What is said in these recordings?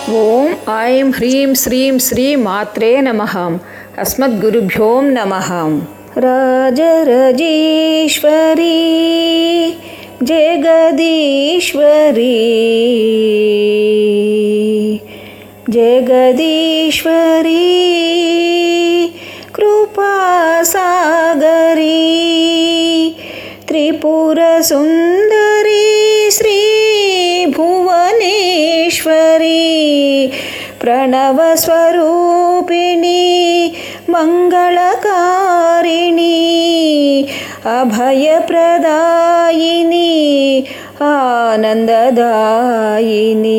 ఓం ఐం హ్రీం శ్రీం శ్రీ మాత్రే నమః. అస్మద్గురుభ్యో నమః. రాజరాజేశ్వరీ జగదీశ్వరీ జగదీశ్వరీ కృపాసాగరీ త్రిపుర సుందరీ శ్రీ భువనేశ్వరీ ప్రణవస్వరూపిణి మంగళకారిణి అభయప్రదాయిని ఆనందదాయిని.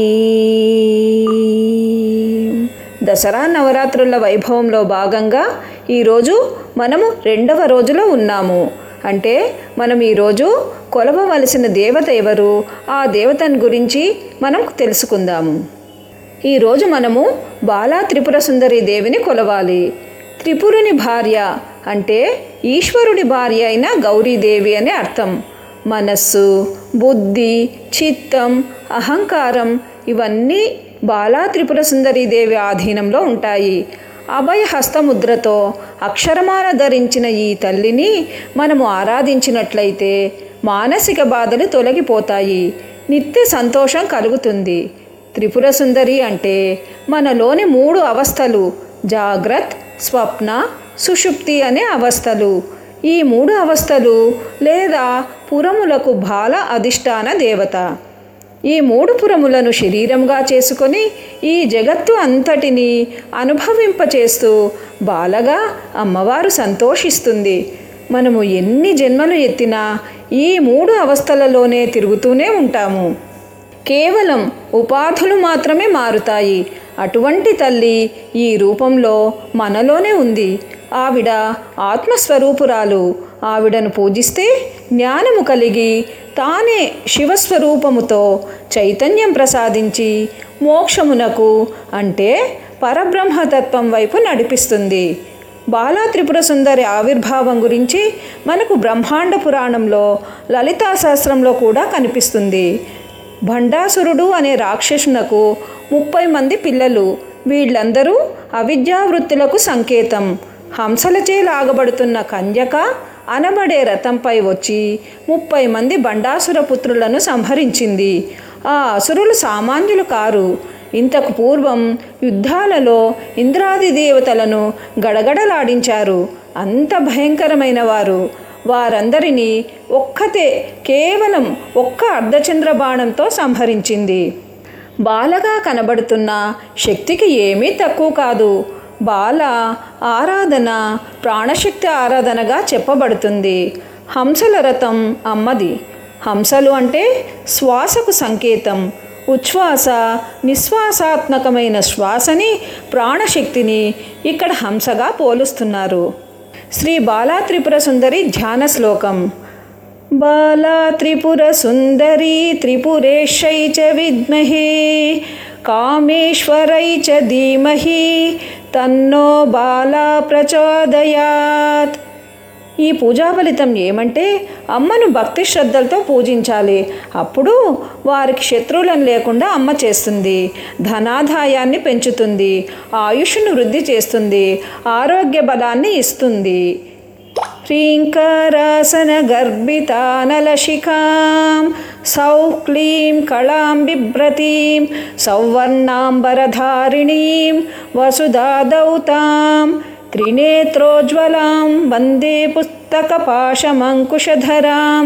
దసరా నవరాత్రుల వైభవంలో భాగంగా ఈరోజు మనము 2వ రోజులో ఉన్నాము. అంటే మనం ఈరోజు కొలవవలసిన దేవత ఎవరు, ఆ దేవతను గురించి మనం తెలుసుకుందాము. ఈరోజు మనము బాలా త్రిపుర సుందరి దేవిని కొలవాలి. త్రిపురుని భార్య అంటే ఈశ్వరుడి భార్య అయిన గౌరీదేవి అని అర్థం. మనస్సు, బుద్ధి, చిత్తం, అహంకారం ఇవన్నీ బాలా త్రిపుర సుందరి దేవి ఆధీనంలో ఉంటాయి. అభయ హస్తముద్రతో అక్షరమాల ధరించిన ఈ తల్లిని మనము ఆరాధించినట్లయితే మానసిక బాధలు తొలగిపోతాయి, నిత్య సంతోషం కలుగుతుంది. త్రిపుర సుందరి అంటే మనలోని 3 అవస్థలు జాగ్రత్, స్వప్న, సుషుప్తి అనే అవస్థలు. ఈ 3 అవస్థలు లేదా పురములకు బాల అధిష్టాన దేవత. ఈ 3 పురములను శరీరంగా చేసుకొని ఈ జగత్తు అంతటిని అనుభవింపచేస్తూ బాలగా అమ్మవారు సంతోషిస్తుంది. మనము ఎన్ని జన్మలు ఎత్తినా ఈ 3 అవస్థలలోనే తిరుగుతూనే ఉంటాము. కేవలం ఉపాధులు మాత్రమే మారుతాయి. అటువంటి తల్లి ఈ రూపంలో మనలోనే ఉంది. ఆవిడ ఆత్మస్వరూపురాలు. ఆవిడను పూజిస్తే జ్ఞానము కలిగి తానే శివస్వరూపముతో చైతన్యం ప్రసాదించి మోక్షమునకు అంటే పరబ్రహ్మతత్వం వైపు నడిపిస్తుంది. బాలా త్రిపుర సుందరి ఆవిర్భావం గురించి మనకు బ్రహ్మాండ పురాణంలో లలితా సహస్రంలో కూడా కనిపిస్తుంది. భండాసురుడు అనే రాక్షసునకు 30 మంది పిల్లలు. వీళ్ళందరూ అవిద్యావృత్తులకు సంకేతం. హంసలచే లాగబడుతున్న కన్యక అనబడే రథంపై వచ్చి 30 మంది బండాసుర పుత్రులను సంహరించింది. ఆ అసురులు సామాన్యులు కారు. ఇంతకు పూర్వం యుద్ధాలలో ఇంద్రాది దేవతలను గడగడలాడించారు. అంత భయంకరమైన వారు. వారందరినీ కేవలం ఒక్క అర్ధచంద్ర బాణంతో సంహరించింది. బాలగా కనబడుతున్న శక్తికి ఏమీ తక్కువ కాదు. బాల ఆరాధన ప్రాణశక్తి ఆరాధనగా చెప్పబడుతుంది. హంసల రథం అమ్మది. హంసలు అంటే శ్వాసకు సంకేతం. ఉచ్ఛ్వాస నిశ్వాసాత్మకమైన శ్వాసని, ప్రాణశక్తిని ఇక్కడ హంసగా పోలుస్తున్నారు. శ్రీ బాలా త్రిపుర సుందరి ధ్యాన శ్లోకం. బాలా త్రిపుర సుందరి త్రిపురేశై చ విద్మహే కామేశ్వరై చ ధీమహి తన్నో బాలా ప్రచోదయాత్. ఈ పూజా ఫలితం ఏమంటే అమ్మను భక్తి శ్రద్ధలతో పూజించాలి. అప్పుడు వారికి శత్రువులను లేకుండా అమ్మ చేస్తుంది. ధనాదాయాన్ని పెంచుతుంది, ఆయుష్ను వృద్ధి చేస్తుంది, ఆరోగ్య బలాన్ని ఇస్తుంది. హ్రీంకారాసన గర్భితానలశిఖాం సౌక్లీం కళాం బిభ్రతీం సౌవర్ణాంబరధారిణీం వసుధాదౌతాం త్రినేత్రోజ్వలాం వందే పుస్తకపాశమంకుశధరాం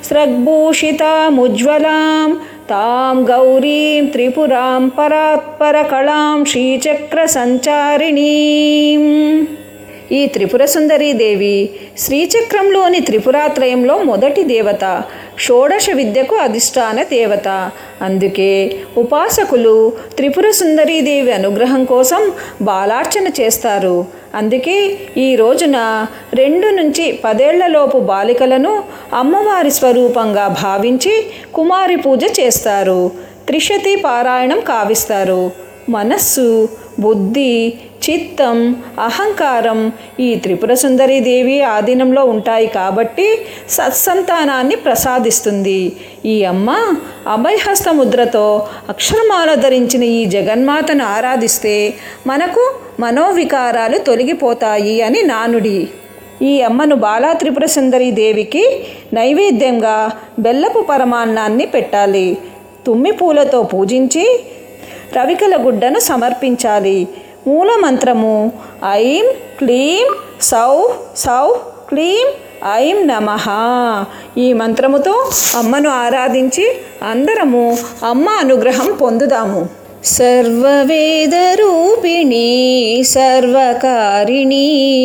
స్రగ్భూషితాముజ్వలాం తాం గౌరీం త్రిపురాం పరాత్పరకళాం శ్రీచక్ర సంచారిణీం. ఈ త్రిపుర సుందరీ దేవి శ్రీచక్రంలోని త్రిపురాత్రయంలో మొదటి దేవత. షోడశ విద్యకు అధిష్టాన దేవత. అందుకే ఉపాసకులు త్రిపుర సుందరీదేవి అనుగ్రహం కోసం బాలార్చన చేస్తారు. అందుకే ఈ రోజున 2 నుంచి 10 ఏళ్లలోపు బాలికలను అమ్మవారి స్వరూపంగా భావించి కుమారి పూజ చేస్తారు. త్రిశతి పారాయణం కావిస్తారు. మనస్సు, బుద్ధి, చిత్తం, అహంకారం ఈ త్రిపుర సుందరి దేవి ఆధీనంలో ఉంటాయి కాబట్టి సత్సంతానాన్ని ప్రసాదిస్తుంది. ఈ అమ్మ అభయహస్త ముద్రతో అక్షరమాల ధరించిన ఈ జగన్మాతను ఆరాధిస్తే మనకు మనోవికారాలు తొలగిపోతాయి అని నానుడి. ఈ అమ్మను బాలా త్రిపుర సుందరి దేవికి నైవేద్యంగా బెల్లపు పరమాన్నాన్ని పెట్టాలి. తుమ్మి పూలతో పూజించి రవికల గుడ్డను సమర్పించాలి. మూలమంత్రము ఐం క్లీం సౌః సౌః క్లీం ఐం నమః. ఈ మంత్రముతో అమ్మను ఆరాధించి అందరము అమ్మ అనుగ్రహం పొందుదాము. సర్వవేదరూపిణి సర్వకారిణి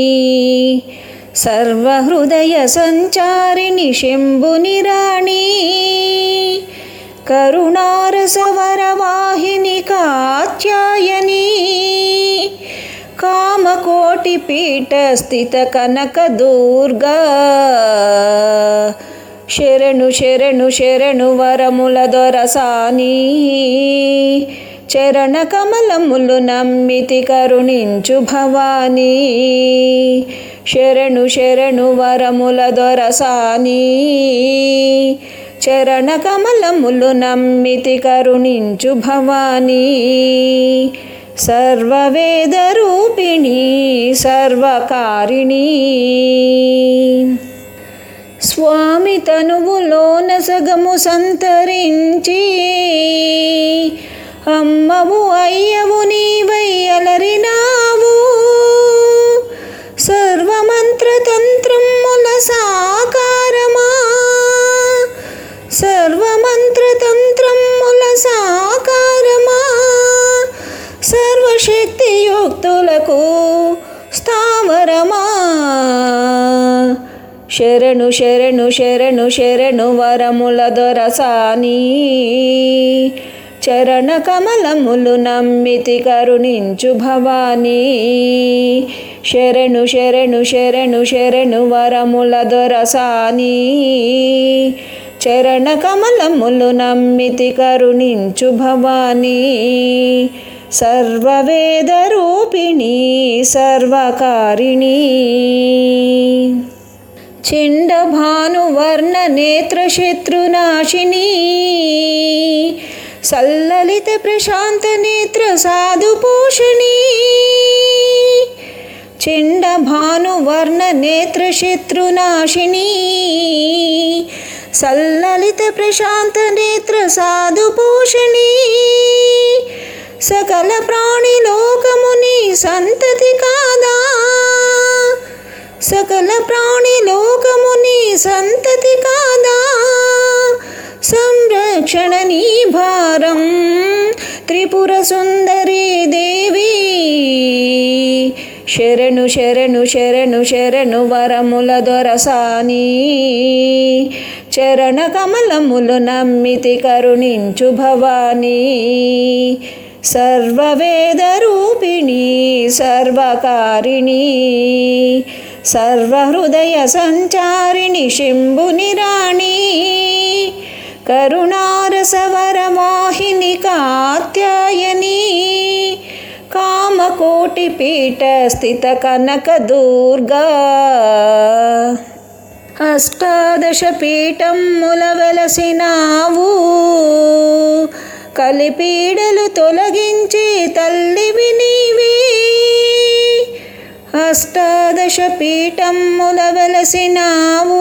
సర్వహృదయ సంచారిణి శంభుని రాణి కరుణారసవరవాహిని కాత్యాయని కామకోటి పీఠ స్థిత కనక దుర్గా శరణు శరణు శరణు వరముల దొరసాని చరణ కమలములు నమ్మితి కరుణించు భవానీ శరణు శరణు వరముల దొరసాని చరణ కమలములు నమ్మితి కరుణించు భవానీ సర్వవేదరూపిణి సర్వకారిణి. స్వామి తనువులోన సగము సంతరించి అమ్మవు అయ్యవు నీవై అలరినావు సర్వమంత్రతంత్రముల సాకారమా సర్వమంత్రతంత్రముల సాకారమా సర్వశక్తియుక్తులకు స్థావరమా శరణు శరణు శరణు శరణు వరముల దొరసాని చరణ కమలములు నమ్మితి కరుణించు భవానీ శరణు శరణు శరణు శరణు వరముల దొరసాని చరణ కమలములు నమ్మితి కరుణించు భవానీ సర్వవేదరూపిణి సర్వకారిణి. చిండభానువర్ణ నేత్రశత్రునాశిని సల్లలిత ప్రశాంత నేత్ర సాధుపోషణి చిండభానువర్ణ నేత్రశత్రునాశిని సల్లలిత ప్రశాంత నేత్ర సాధుపోషణి సకల ప్రాణిలోకముని సంతతి కాదా సకల ప్రాణిలోకముని సంతతి కాదా సంరక్షణ నీ భారం త్రిపుర సుందరీ దేవి శరణు శరణు శరణు శరణు వరముల దొరసాని చరణ కమలములు నమ్మితి కరుణించు భవానీ సర్వవేదరూపిణి సర్వకారిణి సర్వహృదయ సంచారిణి శంభుని రాణి కరుణారసవరవాహిని కాత్యాయని కామకోటి పీఠ స్థిత కనక దుర్గా అష్టాదశ పీఠముల వెలసినావు కలిపీడలు తొలగించి తల్లివి నీవే అష్టాదశ పీఠముల వెలసినావు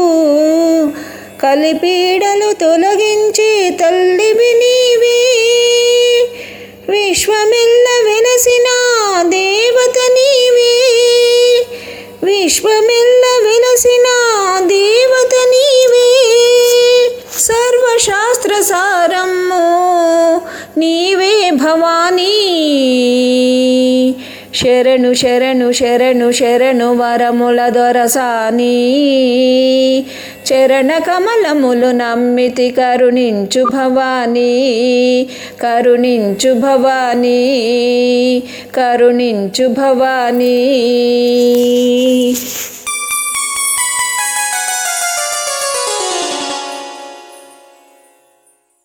కలిపీడలు తొలగించి తల్లివి నీవే విశ్వమెల్ల వెలసిన దేవత నీవే విశ్వమెల్ల వెలసిన దేవత నీవే సర్వశాస్త్ర సారము నీవే భవానీ శరణు శరణు శరణు శరణు వరముల దొరసాని చరణ కమలములు నమ్మితి కరుణించు భవానీ కరుణించు భవానీ కరుణించు భవానీ.